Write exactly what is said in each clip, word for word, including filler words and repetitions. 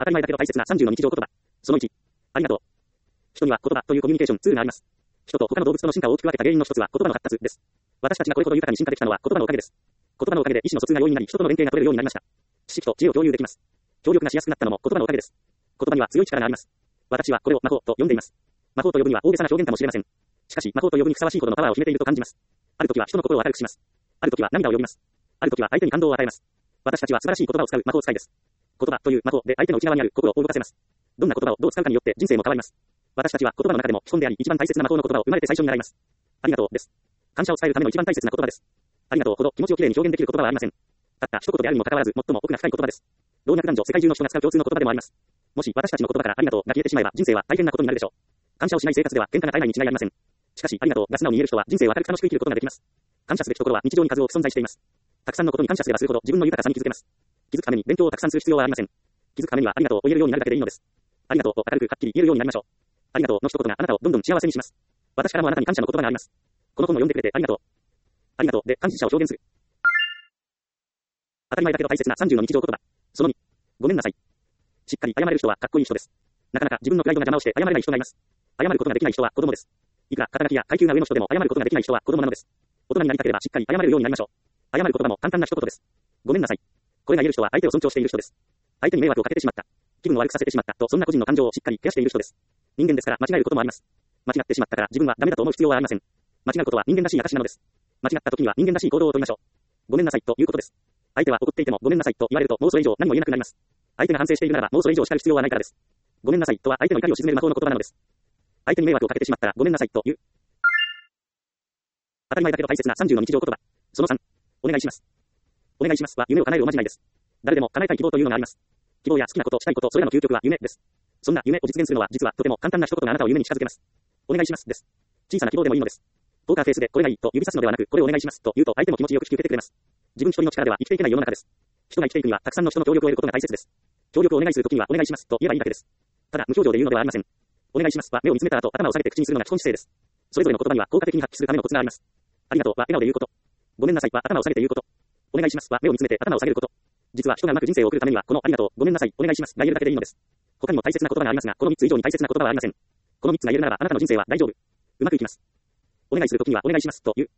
当たり前だけど大切なさんじゅうの日常言葉。そのいち。ありがとう。人には言葉というコミュニケーションツールがあります。人と他の動物との進化を大きく分けた原因の一つは言葉の発達です。私たちがこれほど豊かに進化できたのは言葉のおかげです。言葉のおかげで意思の疎通が容易になり、人との連携が取れるようになりました。知識と知恵を共有できます。協力がしやすくなったのも言葉のおかげです。言葉には強い力があります。私はこれを魔法と呼んでいます。魔法と呼ぶには大げさな表現かもしれません。しかし魔法と呼ぶにふさわしいほどのパワーを秘めていると感じます。ある時は人の心を明るくします。ある時は涙を呼びます。ある時は相手に感動を与えます。私たちは素晴らしい言葉を使う魔法使いです。言葉という魔法で相手の内側にある心を動かせます。どんな言葉をどう使うかによって人生も変わります。私たちは言葉の中でも基本であり一番大切な魔法の言葉を生まれて最初に習います。ありがとうです。感謝を伝えるための一番大切な言葉です。ありがとうほど気持ちをきれいに表現できる言葉はありません。たった一言であるにもかかわらず最も奥が深い言葉です。老若男女世界中の人が使う共通の言葉でもあります。もし私たちの言葉からありがとうが消えてしまえば人生は大変なことになるでしょう。感謝をしない生活では喧嘩が絶えないに違いありません。しかしありがとうが素直に言える人は人生を明るく楽しく生きることができます。感謝すべきところは日常に数多く存在しています。たくさんのことに感謝すればするほど自分の豊かさに気づけます。気づくために勉強をたくさんする必要はありません。気づくためにはありがとうを言えるようになるだけでいいのです。ありがとうを明るくはっきり言えるようになりましょう。ありがとうの一言があなたをどんどん幸せにします。私からもあなたに感謝の言葉があります。この本を読んでくれてありがとう。ありがとうで感謝を表現する。当たり前だけど大切なさんじゅうの日常言葉。そのに。ごめんなさい。しっかり謝れる人はかっこいい人です。なかなか自分のプライドが邪魔をして謝れない人がいます。謝ることができない人は子供です。いくら肩書きや階級が上の人でも謝ることができない人は子供なのです。大人になりたければしっかり謝れるようになりましょう。謝る言葉も簡単な一言です。ごめんなさい。これが言える人は相手を尊重している人です。相手に迷惑をかけてしまった。気分を悪くさせてしまったとそんな個人の感情をしっかりケアしている人です。人間ですから間違えることもあります。間違ってしまったから自分はダメだと思う必要はありません。間違うことは人間らしい証なのです。間違った時には人間らしい行動をとりましょう。ごめんなさいということです。相手は怒っていてもごめんなさいと言われるともうそれ以上何も言えなくなります。相手が反省しているならばもうそれ以上叱る必要はないからです。ごめんなさいとは相手の怒りを鎮める魔法の言葉なのです。相手に迷惑をかけてしまったらごめんなさいと言う。当たり前だけど大切なさんじゅうの日常言葉。そのさん。お願いします。お願いしますは夢を叶えるおまじないです。誰でも叶えたい希望というのがあります。希望や好きなこと、したいこと、それらの究極は夢です。そんな夢を実現するのは実はとても簡単な一言があなたを夢に近づけます。お願いしますです。小さな希望でもいいのです。ポーカーフェイスでこれがいいと指さすのではなく、これをお願いしますと言うと相手も気持ちよく引き受けてくれます。自分一人の力では生きていけない世の中です。人が生きていくにはたくさんの人の協力を得ることが大切です。協力をお願いするときにはお願いしますと言えばいいだけです。ただ無表情で言うのではありません。お願いしますは目を見つめた後頭を下げて口にするのが基本姿勢です。それぞれの言葉には効果的に発揮するためのコツがあります。ありがとうは笑顔で言うこと。ごめんなさいは頭を下げて言うこと。お願いしますは目を見つめて頭を下げること。実は人がうまく人生を送るためにはこのありがとう、ごめんなさい、お願いしますが言えるだけでいいのです。他にも大切な言葉がありますが、このみっつ以上に大切な言葉はありません。このみっつが言えるならばあなたの人生は大丈夫。うまくいきます。お願いするときにはお願いしますと言う。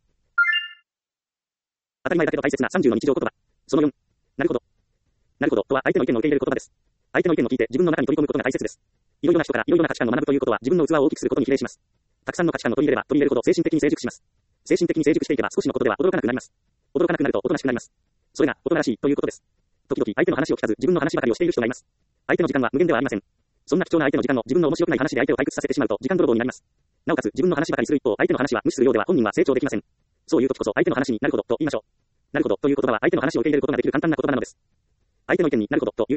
当たり前だけど大切なさんじゅうの日常言葉。そのよん。なるほど。なるほどとは相手の意見を受け入れる言葉です。相手の意見を聞いて自分の中に取り込むことが大切です。いろいろな人からいろいろな価値観を学ぶということは自分の器を大きくすることに比例します。たくさんの価値観を取り入れれば取り入れるほど精神的に成熟します。精神的に成熟していけば少しのことでは驚かなくなります。驚かなくなるとおとなしくなります。それが大人らしいということです。時々相手の話を聞かず自分の話ばかりをしている人がいます。相手の時間は無限ではありません。そんな貴重な相手の時間を自分の面白くない話で相手を退屈させてしまうと時間泥棒になります。なおかつ自分の話ばかりする一方、相手の話は無視するようでは本人は成長できません。そういう時こそ相手の話になるほどと言いましょう。なるほどという言葉は相手の話を受け入れることができる簡単な言葉なのです。相手の意見になるほどと言う。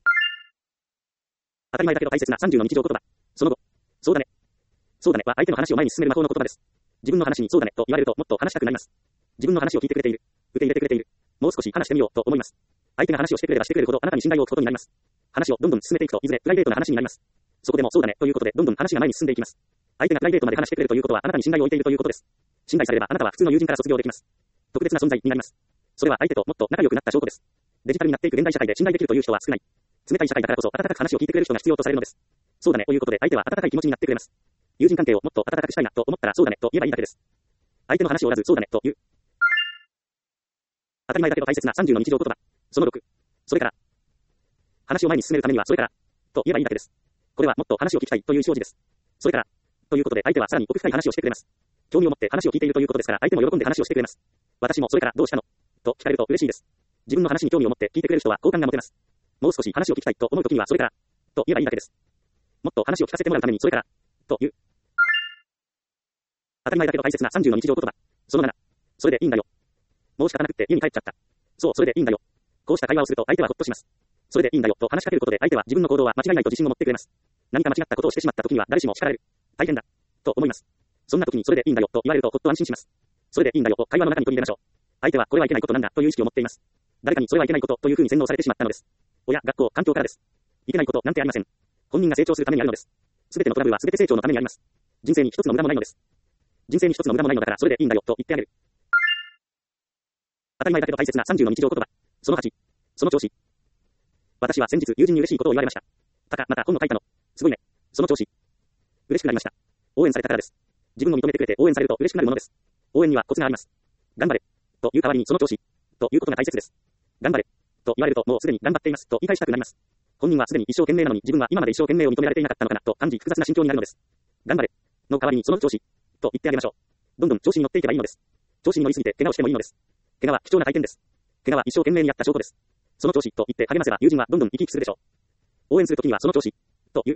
当たり前だけど大切なさんじゅうの日常言葉。その後、そうだね。そうだねは相手の話を前に進める魔法の言葉です。自分の話にそうだねと言われるともっと話したくなります。自分の話を聞いてくれている。受け入れてくれている。もう少し話してみようと思います。相手が話をしてくれればしてくれるほどあなたに信頼を置くことになります。話をどんどん進めていくといずれプライベートな話になります。そこでもそうだねということでどんどん話が前に進んでいきます。相手がプライベートまで話してくれるということはあなたに信頼を置いているということです。信頼されればあなたは普通の友人から卒業できます。特別な存在になります。それは相手ともっと仲良くなった証拠です。デジタルになっていく現代社会で信頼できるという人は少ない。冷たい社会だからこそ温かく話を聞いてくれる人が必要とされるのです。そうだねということで相手は温かい気持ちになってくれます。友人関係をもっと温かくしたいなと思ったらそうだねと言えばいいだけです。相手の話を折らずそうだねと言う。当たり前だけど大切なさんじゅうの日常言葉。そのろく。それから。話を前に進めるためにはそれから。と言えばいいだけです。これはもっと話を聞きたいという表示です。それから。ということで相手はさらに奥深い話をしてくれます。興味を持って話を聞いているということですから相手も喜んで話をしてくれます。私もそれからどうしたのと聞かれると嬉しいです。自分の話に興味を持って聞いてくれる人は好感が持てます。もう少し話を聞きたいと思うときにはそれから。と言えばいいだけです。もっと話を聞かせてもらうためにそれから。という。当たり前だけど大切なさんじゅうの日常言葉。そのなな。それでいいんだよ。もう仕方なくって家に帰っちゃった。そう、それでいいんだよ。こうした会話をすると相手はほっとします。それでいいんだよと話しかけることで相手は自分の行動は間違いないと自信を持ってくれます。何か間違ったことをしてしまった時には誰しも叱られる。大変だ。と思います。そんな時にそれでいいんだよと言われるとほっと安心します。それでいいんだよと会話の中に取り入れましょう。相手はこれはいけないことなんだという意識を持っています。誰かにそれはいけないことというふうに洗脳されてしまったのです。親、学校、環境からです。いけないことなんてありません。本人が成長するためにあるのです。すべてのトラブルはすべて成長のためにあります。人生に一つの無駄もないのです。人生に一つの無駄もないのだからそれでいいんだよと言ってあげる。当たり前だけど大切なさんじゅうの日常言葉。そのはち。その調子。 私は先日友人に嬉しいことを言われました。たか、また本の書いたの。すごいね。その調子。嬉しくなりました。応援されたからです。自分を認めてくれて応援されると嬉しくなるものです。応援にはコツがあります。頑張れ。という代わりにその調子。ということが大切です。頑張れ。と言われるともうすでに頑張っています。と言い返したくなります。本人はすでに一生懸命なのに自分は今まで一生懸命を認められていなかったのかなと感じ複雑な心境になるのです。頑張れ。の代わりにその調子。と言ってあげましょう。どんどん調子に乗っていけばいいのです。調子に乗りすぎて怪我をしてもいいのです。怪我は貴重な体験です。怪我は一生懸命にやった証拠です。その調子と言って励ませば友人はどんどん生き生きするでしょう。応援するときにはその調子。という。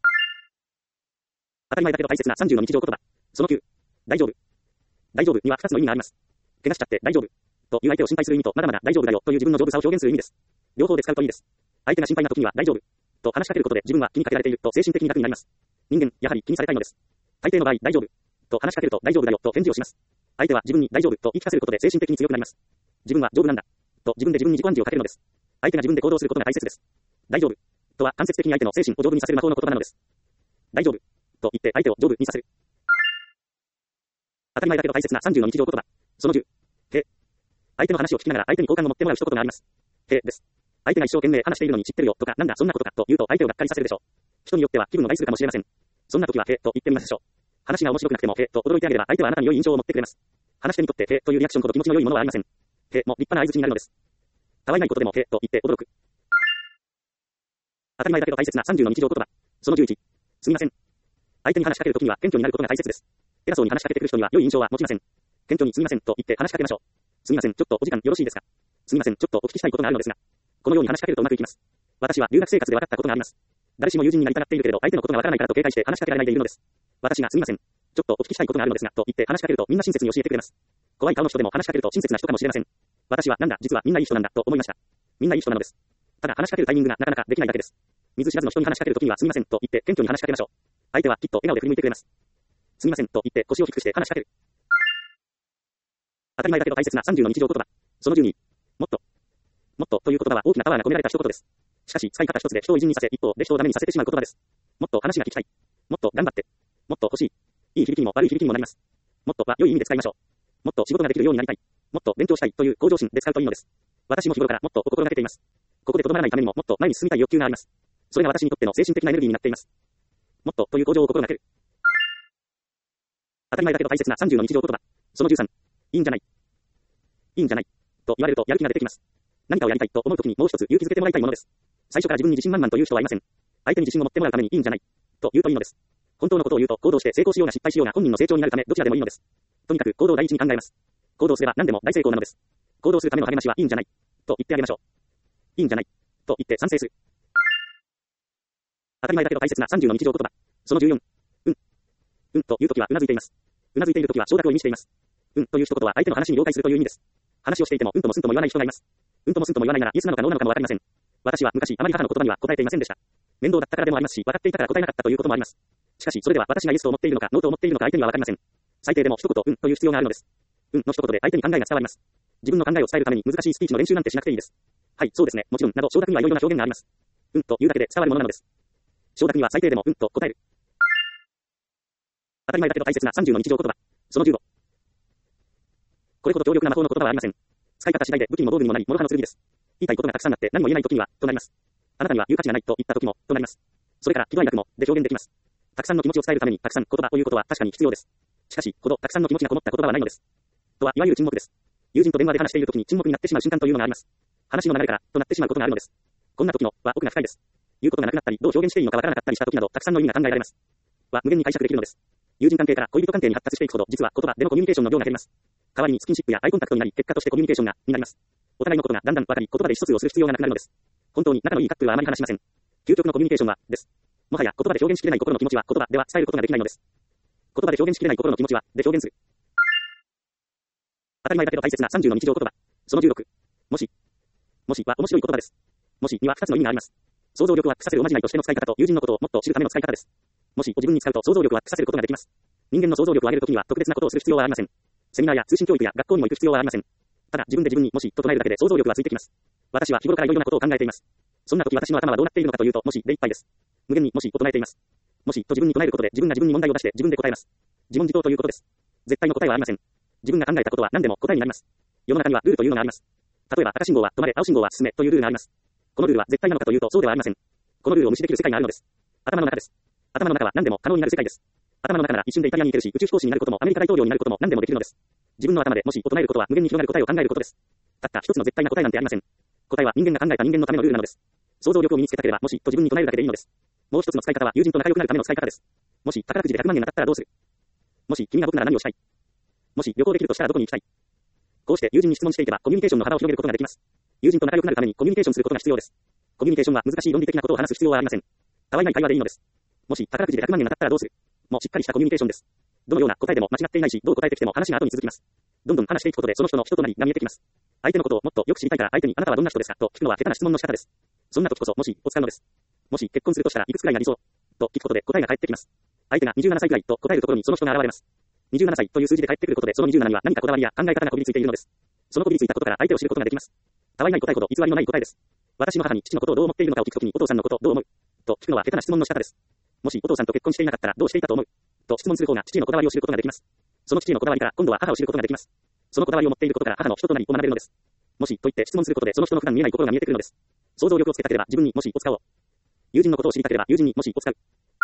当たり前だけど大切なさんじゅうの日常言葉。そのきゅう。大丈夫。大丈夫にはふたつの意味があります。怪我しちゃって大丈夫。という相手を心配する意味とまだまだ大丈夫だよという自分の丈夫さを表現する意味です。両方で使うといいです。相手が心配なときには大丈夫。と話しかけることで自分は気にかけられていると精神的に楽になります。人間、やはり気にされたいのです。大抵の場合大丈夫。と話しかけると大丈夫だよと返事をします。相手は自分に大丈夫と言い聞かせることで精神的に強くなります。自分は丈夫なんだ。と自分で自分に自己暗示をかけるのです。相手が自分で行動することが大切です。大丈夫。とは間接的に相手の精神を丈夫にさせる魔法の言葉なのです。大丈夫。と言って相手を丈夫にさせる。当たり前だけど大切なさんじゅうの日常言葉。そのじゅう。へ。相手の話を聞きながら相手に好感を持ってもらう一言があります。へです。相手が一生懸命話しているのに知ってるよとかなんだそんなことかと言うと相手をがっかりさせるでしょう。人によっては気分を害するかもしれません。そんな時はへと言ってみましょう。話が面白くなくてもへと驚いてあげれば相手はあなたに良い印象を持ってくれます。話し手にとってへというリアクションほど気持ちの良いものはありません。へも立派な相槌になるのです。たわいないことでもへと言って驚く。当たり前だけど大切なさんじゅうの日常言葉。そのじゅういち。すみません。相手に話しかけるときには謙虚になることが大切です。偉そうに話しかけてくる人には良い印象は持ちません。謙虚にすみませんと言って話しかけましょう。すみません、ちょっとお時間よろしいですか。すみません、ちょっとお聞きしたいことがあるのですが。このように話しかけるとうまくいきます。私は留学生活で分かったことがあります。誰しも友人になりたがっているけれど相手のことが分からないからと警戒して話しかけられないでいるのです。私がすみません。ちょっとお聞きしたいことがあるのですがと言って話しかけるとみんな親切に教えてくれます。怖い顔の人でも話しかけると親切な人かもしれません。私はなんだ実はみんないい人なんだと思いました。みんないい人なのです。ただ話しかけるタイミングがなかなかできないだけです。見ず知らずの人に話しかけるときにはすみませんと言って謙虚に話しかけましょう。相手はきっと笑顔で振り向いてくれます。すみませんと言って腰を低くして話しかける。当たり前だけど大切なさんじゅうの日常言葉。そのじゅうに。もっと。もっとという言葉は大きなパワーが込められた一言です。しかし使い方一つで人を偉人にさせ一方で人をダメにさせてしまう言葉です。もっと話が聞きたい。もっと頑張って。もっと欲しい。いい響きにも悪い響きにもなります。もっとは良い意味で使いましょう。もっと仕事ができるようになりたい。もっと勉強したいという向上心で使うといいのです。私も日頃からもっとを心がけています。ここでとどまらないためにももっと前に進みたい欲求があります。それが私にとっての精神的なエネルギーになっています。もっとという向上を心がける。当たり前だけど大切なさんじゅうの日常言葉。そのじゅうさん。いいんじゃない。いいんじゃない。と言われるとやる気が出てきます。何かをやりたいと思うときにもう一つ勇気づけてもらいたいものです。最初から自分に自信満々という人はいません。相手に自信を持ってもらうためにいいんじゃない。と言うといいのです。本当のことを言うと行動して成功しようが失敗しようが本人の成長になるためどちらでもいいのです。とにかく行動を第一に考えます。行動すれば何でも大成功なのです。行動するための励ましはいいんじゃない。と言ってあげましょう。いいんじゃない。と言って賛成する。当たり前だけど大切なさんじゅうの日常言葉。そのじゅうよん。うん。うんというときはうなずいています。うなずいているときは承諾を意味しています。うんという一言は相手の話に了解するという意味です。話をしていてもうんともすんとも言わない人がいます。うんともすんとも言わないならイエスなのかノーなのかもわかりません。私は昔あまり母の言葉には答えていませんでした。面倒だったからでもありますし、分かっていたから答えなかったということもあります。しかしそれでは私がイエスと思っているのかノーと思っているのか相手にはわかりません。最低でも一言うんという必要があるのです。うんの一言で相手に考えが伝わります。自分の考えを伝えるために難しいスピーチの練習なんてしなくていいです。はい、そうですね。もちろんなど承諾にはいろいろな表現があります。うんというだけで伝わるものなのです。承諾には最低でもうんと答える。当たり前だけど大切なさんじゅうの日常言葉。そのじゅうご。これほど強力な魔法の言葉はありません。使い方次第で武器にも道具にもなり、諸刃の剣です。言いたいことがたくさんあって何も言えないときには、となります。あなたには言う価値がないと言ったときも、となります。それから、喜怒哀楽も、で表現できます。たくさんの気持ちを伝えるために、たくさん言葉ということは確かに必要です。しかし、ほどたくさんの気持ちがこもった言葉はないのです。とは、いわゆる沈黙です。友人と電話で話しているときに沈黙になってしまう瞬間というのがあります。話の流れから、となってしまうことがあるのです。こんな時の、は奥が深いです。言うことがなくなったり、どう表現していいのかわからなかったりしたときなど、たくさんの意味が考えられます。は、無限に解釈できるのです。友人関係から恋人関係に発達していくほど、実は言葉でのコミュニケーションの量が減ります。代わりにスキンシップやアイコンタクトになり、結果としてコミュニケーションが、になります。お互いのことがだんだん分かり、言葉で意思疎通をする必要がなくなるのです。本当に仲のいいカップルはあまり話しません。究極のコミュニケーションは、です。もはや言葉で表現しきれない心の気持ちは言葉では伝えることができないのです。言葉で表現しきれない心の気持ちは、で表現する。当たり前だけど大切なさんじゅうの日常言葉。そのじゅうろく。もし。もしは面白い言葉です。もしにはふたつの意味があります。想像力をアップさせるおまじないとしての使い方と友人のことをもっと知るための使い方です。もしを自分に使うと想像力をアップさせることができます。人間の想像力を上げるときには特別なことをする必要はありません。セミナーや通信教育や学校にも行く必要はありません。ただ自分で自分にもしと唱えるだけで想像力はついてきます。私は日頃からいろいろなことを考えています。そんな時私の頭はどうなっているのかというと、もしでいっぱいです。無限にもしを唱えています。もしと自分に唱えることで自分が自分に問題を出して自分で答えます。自問自答ということです。絶対の答えはありません。自分が考えたことは何でも答えになります。世の中にはルールというのがあります。例えば赤信号は止まれ、青信号は進めというルールがあります。 このルールは絶対なのかというとそうではありません。このルールを無視できる世界があるのです。頭の中です。頭の中は何でも可能になる世界です。頭の中なら一瞬でイタリアに行けるし、宇宙飛行士になることもアメリカ大統領になることも何でもできるのです。自分の頭でもし唱えることは無限に広がる答えを考えることです。たった一つの絶対な答えなんてありません。答えは人間が考えた人間のためのルールなのです。想像力を身につけたければもしと自分に唱えるだけでいいのです。もう一つの使い方は友人と仲良くなるための使い方です。もし宝くじでひゃくまんえん当たったらどうする？もし君が僕なら何をしたい？もし旅行できるとしたらどこに行きたい？こうして友人に質問していけばコミュニケーションの幅を広げることができます。友人と仲良くなるためにコミュニケーションすることが必要です。コミュニケーションは難しい論理的なことを話す必要はありません。たわいない会話でいいのです。もし宝くじでひゃくまんえん当たったらどうする？もうしっかりしたコミュニケーションです。どのような答えでも間違っていないし、どう答えてきても話が後に続きます。どんどん話していくことでその人の人となりが見えてきます。相手のことをもっとよく知りたいから相手にあなたはどんな人ですかと聞くのは下手な質問の仕方です。そんな時こそもしを使うのです。もし結婚するとしたらいくつくらいが理想と聞くことで答えが返ってきます。相手がにじゅうななさいくらいと答えるところにその人が現れます。にじゅうななさいという数字で返ってくることでそのにじゅうななには何かこだわりや考え方がこびりついているのです。そのこびりついたことから相手を知ることができます。たわいない答えほど偽りのない答えです。私の母に父のことをどう思っているのかを聞くときにお父さんのことをどう思うと聞くのは下手な質問の仕方です。もしお父さんと結婚していなかったらどうしていたと思うと質問する方が父のこだわりを知ることができます。その父のこだわりから今度は母を知ることができます。そのこだわりを持っていることから母の人となりを学べるのです。もしと言って質問することでその人の普段見えない心が見えてくるのです。想像力をつけたければ自分にもしを使おう。友人のことを知りたければ友人にもしを使う。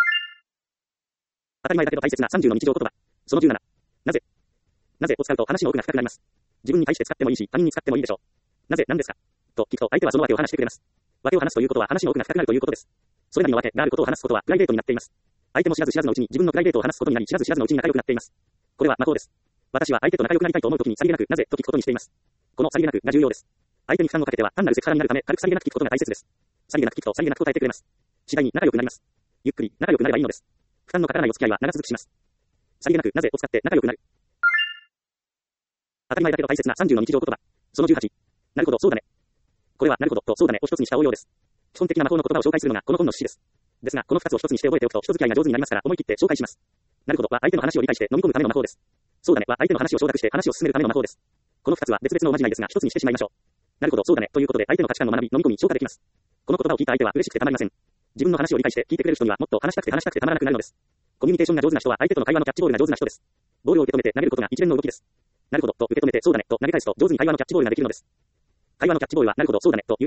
当たり前だけど大切なさんじゅうの日常言葉。そのじゅうなな。なぜ？なぜを使うと話の奥が深くなります。自分に対して使ってもいいし他人に使ってもいいでしょう。なぜ何ですかと聞くと相手はその訳を話してくれます。訳を話すということは話の奥が深くなるということです。それなりの訳があることを話すことはプライベートになっています。相手も知らず知らずのうちに自分のプライベートを話すことになり知らず知らずのうちに仲良くなっています。これは魔法です。私は相手と仲良くなりたいと思うときにさりげなくなぜと聞くことにしています。このさりげなくが重要です。相手に負担をかけては単なるセクハラになるため軽くさりげなく聞くことが大切です。さりげなく聞くとさりげなく答えてくれます。次第に仲良くなります。ゆっくり仲良くなればいいのです。負担のかからないお付き合いは長続きします。さりげなくなぜを使って仲良くなる。当たり前だけど大切なさんじゅうの日常言葉。そのじゅうはち。なるほど、そうだね。これはなるほどとそうだねを一つにした応用です。基本的な魔法の言葉を紹介するのがこの本の趣旨です。ですが、この二つを一つにして覚えておくと人付き合いが上手になりますから思い切って紹介します。なるほどは相手の話を理解して飲み込むための魔法です。そうだねは相手の話を承諾して話を進めるための魔法です。この二つは別々のおまじないですが一つにしてしまいましょう。なるほど、そうだねということで相手の価値観を学び飲み込み消化できます。この言葉を聞いた相手は嬉しくてたまりません。自分の話を理解して聞いてくれる人にはもっと話したくて話したくてたまらなくなるのです。コミュニケーションが上手な人は相手との会話のキャッチボールが上手な人です。ボールを受け止めて投げることが一連の動きです。なるほどと受け止めてそうだねと投げ返すと上手に会話のキャッチボールができるのです。会話のキャッチボールはなるほどそうだねという。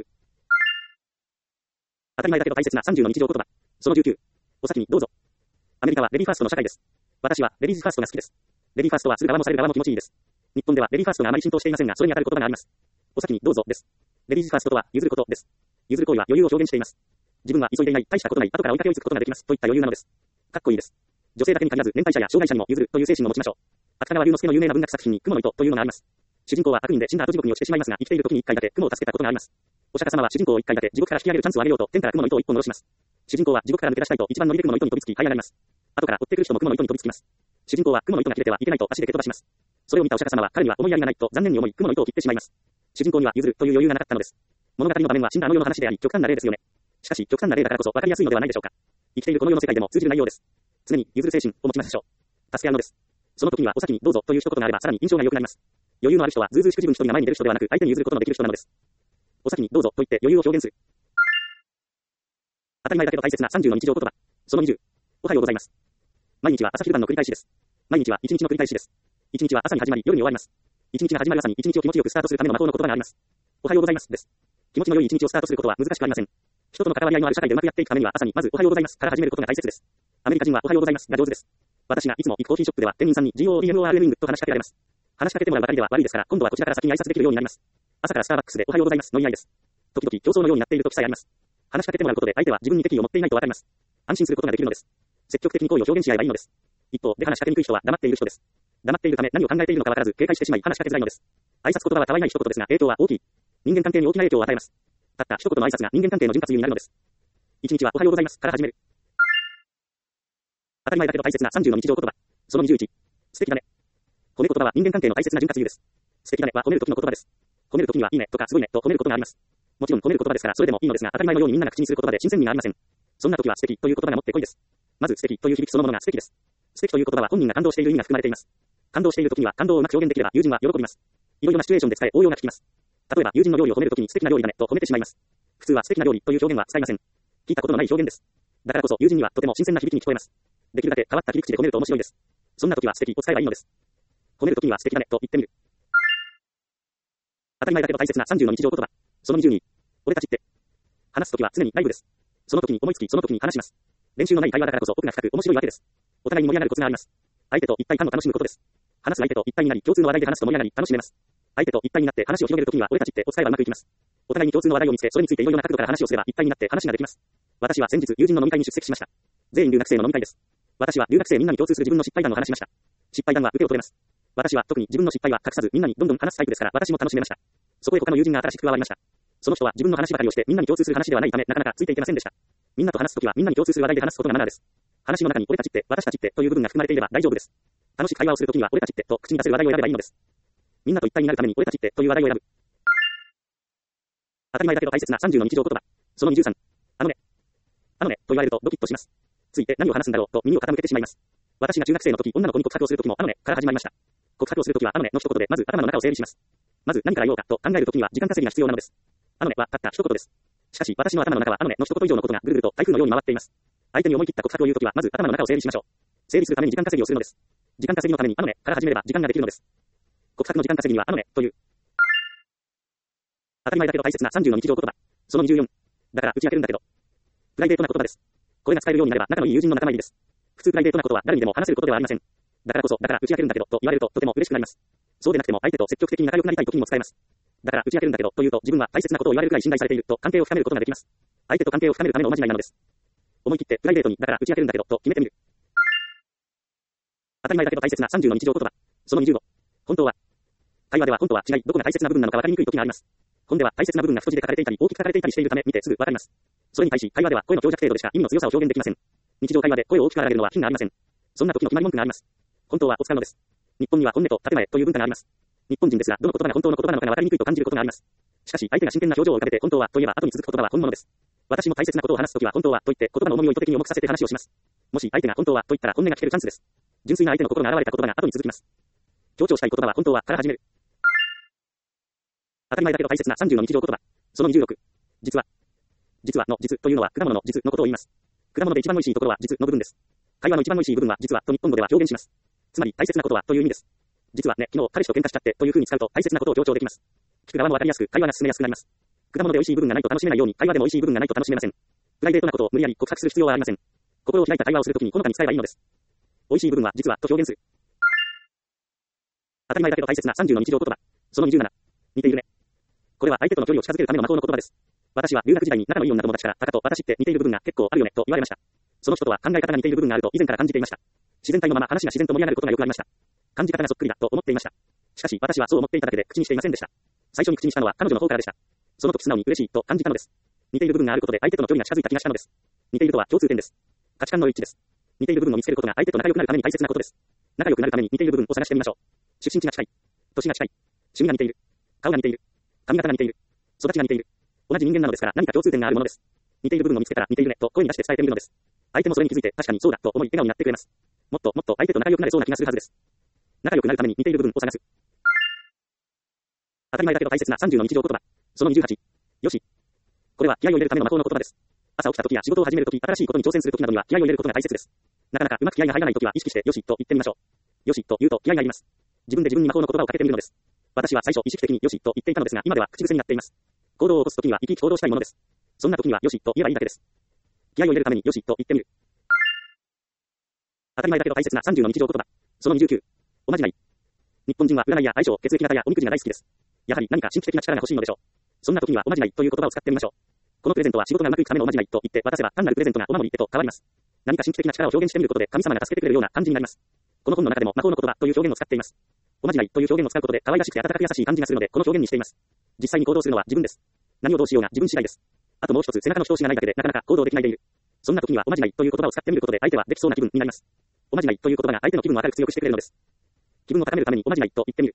当たり前だけど大切なさんじゅうの日常言葉。そのじゅうきゅう。お先にどうぞ。アメリカはレディーファーストの社会です。私はレディーズファーストが好きです。レディーファーストはする側もされる側も気持ちいいです。日本ではレディーファーストがあまり浸透していませんがそれに当たる言葉があります。お先にどうぞです。レディーズファーストとは譲ることです。譲る行為は余裕を表現しています。自分は急いでいない、大したことない、後から追いかけ追いつくことができますといった余裕なのです。かっこいいです。女性だけに限らず年配者や障害者にも譲るという精神を持ちましょう。芥川龍之介の有名な文学作品に雲の糸というのがあります。主人公は悪人で死んだ後地獄に落ちてしまいますが生きている時に一回だけ雲を助けたことがあります。お釈迦様は主人公を一回だけ地獄から引き上げるチャンスをあげようと天から雲の糸を一本下ろします。主人公は地獄から抜け出したいと一番乗りで雲の糸に飛びつき這い上がります。後から追ってくる人も雲の糸に飛びつきます。主人公は雲の糸が切れてはいけないと足で蹴飛ばします。それを見たお釈迦様は彼には思いやりがないと残念に思い雲の糸を切ってしまいます。主人公には譲るという余裕がなかったのです。物語の場面は死んだあの世の話であり極端な例ですよね。しかし極端な例だからこそ分かりやすいのではないでしょうか。生きているこの世の世界でも通じる内容です。常に譲る精神を持ちましょう。助け合うのです。その時にはお先にどうぞという一言があればさらに印象が良くなります。余裕のある人はずうずうしく自分一人が前に出る人ではなく相手に譲ることのできる人なのです。お先にどうぞと言って余裕を表現する。当たり前だけど大切なさんじゅうの日常言葉。そのにじゅう。おはようございます。毎日は朝昼晩の繰り返しです。毎日は一日の繰り返しです。一日は朝に始まり夜に終わります。一日が始まる朝に一日を気持ちよくスタートするための魔法の言葉があります。おはようございますです。気持ちの良い一日をスタートすることは難しくありません。人との関わり合いのある社会でうまくやっていくためには朝にまずおはようございますから始めることが大切です。アメリカ人はおはようございますが上手です。私がいつも行くコーヒーショップでは店員さんに ジーオービーエムオーアールエムイングと話しかけられます。話しかけてもらうばかりでは悪いですから今度はこちらから先に挨拶できるようになります。朝からスターバックスでおはようございますの言い合いです。時々競争のようになっている時さえあります。話しかけてもらうことで相手は自分に敵意を持っていないとわかります。安心することができるのです。積極的に好意を表現し合えばいいのです。一方で話しかけにくい人は黙っている人です。黙っているため何を考えているのかわからず警戒してしまい話しかけづらいのです。挨拶言葉はたわいない一言ですが影響は大きい。人間関係に大きな影響を与えます。たった一言の挨拶が人間関係の潤滑油になるのです。一日はおはようございますから始める。当たり前だけど大切なさんじゅうの日常言葉。そのにじゅういち。素敵だね。褒め言葉は人間関係の大切な潤滑油です。素敵だねは褒める時の言葉です。褒める時にはいいねとかすごいねと褒めることがあります。もちろん褒める言葉ですからそれでもいいのですが当たり前のようにみんなが口にする言葉で新鮮味がありません。そんな時は素敵という言葉がもってこいです。まず素敵という響きそのものが素敵です。素敵という言葉は本人が感動している意味が含まれています。感動している時には感動をうまく表現できれば友人は喜びます。いろいろなシチュエーションで使え応用が効きます。例えば友人の料理を褒める時に素敵な料理だねと褒めてしまいます。普通は素敵な料理という表現は使いません。聞いたことのない表現です。だからこそ友人にはとても新鮮な響きに聞こえます。できるだけ変わった切り口で褒めると面白いです。そんな時は素敵を使えばいいのです。褒める時には素敵だねと言ってみる。当たり前だけど大切なさんじゅうの日常言葉。そのにじゅうに。俺たちって。 話すときは常にライブです。その時に思いつき、その時に話します。練習のない会話だからこそ奥が深く面白いわけです。お互いに盛り上がるコツがあります。相手と一体感を楽しむことです。話す相手と一体になり、共通の話題で話すと盛り上がり、楽しめます。相手と一体になって話を広げるときには、俺たちってお伝えはうまくいきます。お互いに共通の話題を見つけ、それについていろいろな角度から話をすれば一体になって話ができます。私は先日、友人の飲み会に出席しました。全員留学生の飲み会です。私は留学生みんなに共通する自分の失敗談を話しました。失敗談は受けを取れます。私は特に自分の失敗は隠さずみんなにどんどん話すタイプですから、私も楽しめました。そこへ他の友人が新しく加わりました。その人は自分の話ばかりをしてみんなに共通する話ではないため、なかなかついていけませんでした。みんなと話すときはみんなに共通する話題で話すことがマナーです。話の中に俺たちって、私たちってという部分が含まれていれば大丈夫です。楽しく会話をするときには俺たちってと口に出せる話題を選べばいいのです。みんなと一体になるために俺たちってという話題を選ぶ。当たり前だけど大切なさんじゅうの日常言葉。そのにじゅうさん。あのね。あのね、と言われるとドキッとします。ついて何を話すんだろうと耳を傾けてしまいます。私が中学生の時、女の子に告白をするときもあのねから始まりました。告白をするときはあのねの一言でまず頭の中を整理します。まず何から言おうかと考えるときには時間稼ぎが必要なのです。あのねはたった一言です。しかし私の頭の中はあのねの一言以上のことがぐるぐると台風のように回っています。相手に思い切った告白を言うときはまず頭の中を整理しましょう。整理するために時間稼ぎをするのです。時間稼ぎのためにあのねから始めれば時間ができるのです。告白の時間稼ぎにはあのねという。当たり前だけど大切なさんじゅうの日常言葉。そのにじゅうよん。だから打ち明けるんだけど。プライベートな言葉です。これが使えるようになれば仲のいい友人の仲間入りです。普通プライベートなことは誰にでも話せることではありません。だからこそ、だから打ち明けるんだけどと言われるととても嬉しくなります。そうでなくても相手と積極的に仲良くなりたい時にも使えます。だから打ち明けるんだけどというと自分は大切なことを言われるくらい信頼されていると関係を深めることができます。相手と関係を深めるためのおまじないなのです。思い切ってプライベートにだから打ち明けるんだけどと決めてみる。当たり前だけど大切なさんじゅうの日常言葉。そのにじゅうご。本当は。会話では本とは違いどこが大切な部分なのか分かりにくい時があります。本では大切な部分が太字で書かれていたり大きく書かれていたりしているため見てすぐ分かります。それに対し会話では声の強弱程度でしか意味の強さを表現できません。日常会話で声を大きく荒げるのは品がありません。そんな時の決まり文句があります。本当はを使うのです。日本には本音と建前という文化があります。日本人ですがどの言葉が本当の言葉なのかが分かりにくいと感じることがあります。しかし相手が真剣な表情を浮かべて本当はといえば後に続く言葉は本物です。私も大切なことを話すときは本当はと言って言葉の重みを意図的に重くさせて話をします。もし相手が本当はと言ったら本音が聞けるチャンスです。純粋な相手の心が現れた言葉が後に続きます。強調したい言葉は本当はから始める。当たり前だけど大切なさんじゅうの日常言葉。そのにじゅうろく。実は。実はの実というのは果物の実のことを言います。果物で一番美味しいところは実の部分です。会話の一番美味しい部分は実はと日本語では表現します。つまり大切なことはという意味です。実はね、昨日彼氏と喧嘩しちゃってという風に使うと大切なことを強調できます。聞く側もわかりやすく会話が進めやすくなります。果物で美味しい部分がないと楽しめないように会話でも美味しい部分がないと楽しめません。プライベートなことを無理やり告白する必要はありません。心を開いた会話をするときにほのかに使えばいいのです。美味しい部分は実はと表現する。当たり前だけど大切なさんじゅうの日常言葉。そのにじゅうなな。似ているね。これは相手との距離を近づけるための魔法の言葉です。私は留学時代に仲のいい女友達からタカと私って似ている部分が結構あるよねと言われました。その人とは考え方が似ている部分があると以前から感じていました。自然体のまま話が自然と盛り上がることがよくありました。感じ方がそっくりだと思っていました。しかし私はそう思っていただけで口にしていませんでした。最初に口にしたのは彼女の方からでした。その時素直に嬉しいと感じたのです。似ている部分があることで相手との距離が近づいた気がしたのです。似ているとは共通点です。価値観の一致です。似ている部分を見つけることが相手と仲良くなるために大切なことです。仲良くなるために似ている部分を探してみましょう。出身地が近い。年が近い。趣味が似ている。顔が似ている。髪型が似ている。育ちが似ている。同じ人間なのですから何か共通点があるものです。似ている部分を見つけたら似ているねと声に出して伝えてみるのです。相手もそれに気づいて確かにそうだと思い笑顔になってくれます。もっともっと相手と仲良くなれそうな気がするはずです。仲良くなるために似ている部分を探す。当たり前だけど大切なさんじゅうの日常言葉。そのにじゅうはち。よし。これは気合を入れるための魔法の言葉です。朝起きた時や仕事を始める時、新しいことに挑戦する時などには気合を入れることが大切です。なかなかうまく気合が入らない時は意識してよしと言ってみましょう。よしと言うと気合が入ります。自分で自分に魔法の言葉をかけてみるのです。私は最初意識的によしと言っていたのですが今では口癖になっています。行動を起こす時には生き生き行動したいものです。そんな時にはよしと言えばいいだけです。気合を入れるためによしと言ってみる。当たり前だけど大切なさんじゅうの日常言葉。そのにじゅうきゅう。おまじない。日本人は占いや相性、血液型やおみくじが大好きです。やはり何か神秘的な力が欲しいのでしょう。そんな時にはおまじないという言葉を使ってみましょう。このプレゼントは仕事がうまくいくためのおまじないと言って渡せば単なるプレゼントがお守りへと変わります。何か神秘的な力を表現してみることで神様が助けてくれるような感じになります。この本の中でも魔法の言葉という表現を使っています。おまじないという表現を使うことで可愛らしくて温かく優しい感じがするのでこの表現にしています。実際に行動するのは自分です。何をどうしようが自分次第です。あともう一つ背中の人押しがないだけでなかなか行動できないでいる。そんな時にはおまじないという言葉を使ってみることで相手はできそうな気分になります。おまじないという言葉が相手の気分を明るく強くしてくれるのです。気分を高めるためにおまじないと言ってみる。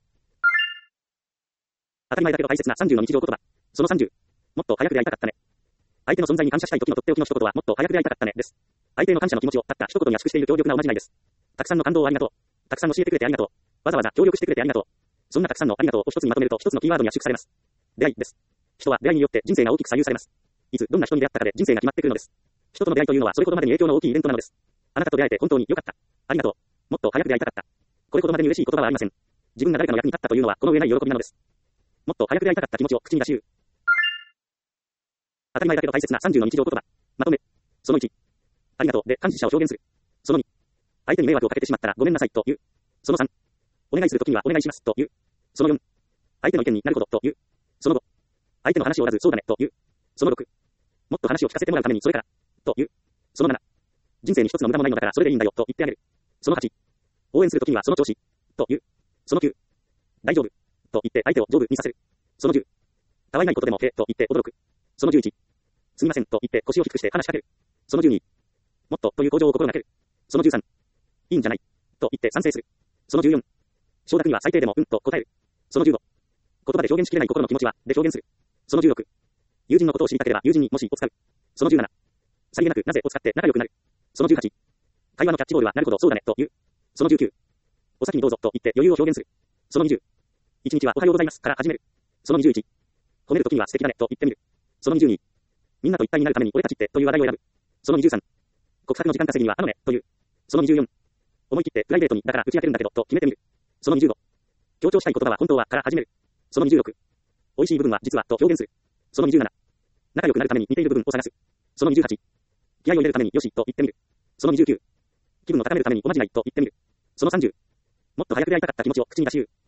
当たり前だけど大切なさんじゅうの日常言葉。そのさんじゅう。もっと早く出会いたかったね。相手の存在に感謝したい時のとっておきの一言はもっと早く出会いたかったねです。相手の感謝の気持ちをたった一言に圧縮している強力なおまじないです。たくさんの感動をありがとう。たくさん教えてくれてありがとう。わざわざ協力してくれてありがとう。そんなたくさんのありがとうを一つにまとめると一つのキーワードに圧縮されます。出会いです。人は出会いによって人生が大きく左右されます。いつどんな人に出会ったかで人生が決まってくるのです。人との出会いというのはそれほどまでに影響の大きいイベントなのです。あなたと出会えて本当に良かった。ありがとう。もっと早く出会いたかった。これほどまでに嬉しい言葉はありません。自分が誰かの役に立ったというのはこの上ない喜びなのです。もっと早く出会いたかった気持ちを口に出し言う。 当たり前だけど大切なさんじゅうの日常言葉。まとめ。そのいち。ありがとうで感謝者を表現する。そのに。相手に迷惑をかけてしまったらごめんなさいという。そのさん。お願いするときにはお願いしますという。そのよん。相手の意見になるほどという。そのご。相手の話をまずそうだねという。そのろく。もっと話を聞かせてもらうためにそれから。という。そのなな。人生に一つの無駄もないのだからそれでいいんだよと言ってあげる。そのはち。応援するときにはその調子。という。そのきゅう。大丈夫。と言って相手を丈夫にさせる。そのじゅう。たわいないことでもへと言って驚く。そのじゅういち。すみませんと言って腰を低くして話しかける。そのじゅうに。もっとという向上を心がける。そのじゅうさん。いいんじゃない。と言って賛成する。そのじゅうよん。承諾には最低でもうんと答える。そのじゅうご。言葉で表現しきれない心の気持ちはで表現する。そのじゅうろく。友人のことを知りたければ友人にもしを使う。そのじゅうなな。さりげなくなぜを使って仲良くなる。そのじゅうはち。会話のキャッチボールはなるほどそうだねという。そのじゅうきゅう。お先にどうぞと言って余裕を表現する。そのにじゅう。一日はおはようございますから始める。そのにじゅういち。褒めるときには素敵だねと言ってみる。そのにじゅうに。みんなと一体になるために俺たちってという話題を選ぶ。そのにじゅうさん。告白の時間稼ぎにはあのねという。そのにじゅうよん。思い切ってプライベートにだから打ち明けるんだけどと決めてみる。そのにじゅうご。強調したい言葉は本当はから始める。そのにじゅうろく。美味しい部分は実はと表現する。そのにじゅうなな。仲良くなるために似ている部分を探す。そのにじゅうはち。気合を入れるためによしと言ってみる。そのにじゅうきゅう。気分を高めるためにおまじないと言ってみる。そのさんじゅう。もっと早く出会いたかった気持ちを口に出し言う。